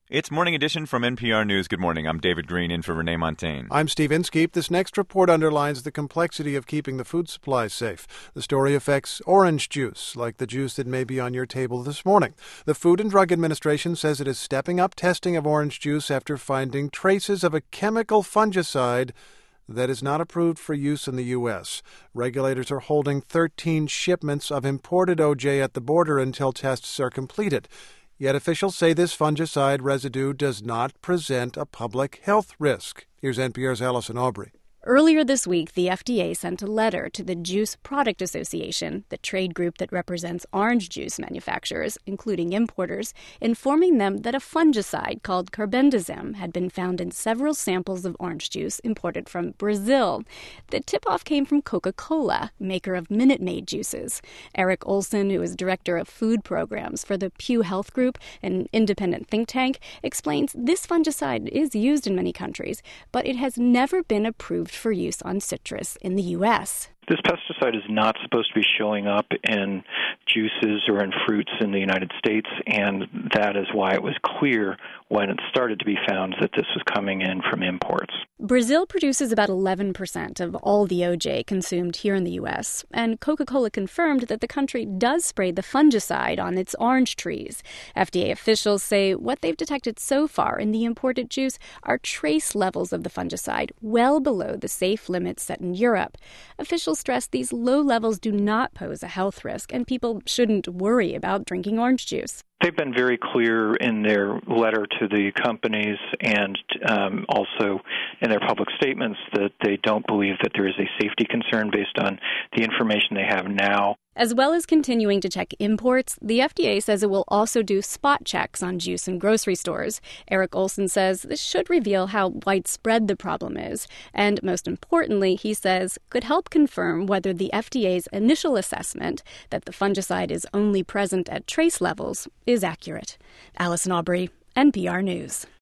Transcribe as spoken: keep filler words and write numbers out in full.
It's Morning Edition from N P R News. Good morning. I'm David Green in for Renee Montagne. I'm Steve Inskeep. This next report underlines the complexity of keeping the food supply safe. The story affects orange juice, like the juice that may be on your table this morning. The Food and Drug Administration says it is stepping up testing of orange juice after finding traces of a chemical fungicide that is not approved for use in the U S. Regulators are holding thirteen shipments of imported O J at the border until tests are completed. Yet officials say this fungicide residue does not present a public health risk. Here's N P R's Allison Aubrey. Earlier this week, the F D A sent a letter to the Juice Product Association, the trade group that represents orange juice manufacturers, including importers, informing them that a fungicide called carbendazim had been found in several samples of orange juice imported from Brazil. The tip-off came from Coca-Cola, maker of Minute Maid juices. Eric Olson, who is director of food programs for the Pew Health Group, an independent think tank, explains this fungicide is used in many countries, but it has never been approved for use on citrus in the U S. This pesticide is not supposed to be showing up in juices or in fruits in the United States, and that is why it was clear when it started to be found that this was coming in from imports. Brazil produces about eleven percent of all the O J consumed here in the U S, and Coca-Cola confirmed that the country does spray the fungicide on its orange trees. F D A officials say what they've detected so far in the imported juice are trace levels of the fungicide well below the safe limits set in Europe. Officials stress these low levels do not pose a health risk, and people shouldn't worry about drinking orange juice. They've been very clear in their letter to the companies and um, also in their public statements that they don't believe that there is a safety concern based on the information they have now. As well as continuing to check imports, the F D A says it will also do spot checks on juice in grocery stores. Eric Olson says this should reveal how widespread the problem is, and most importantly, he says, could help confirm whether the F D A's initial assessment that the fungicide is only present at trace levels is accurate. Allison Aubrey, N P R News.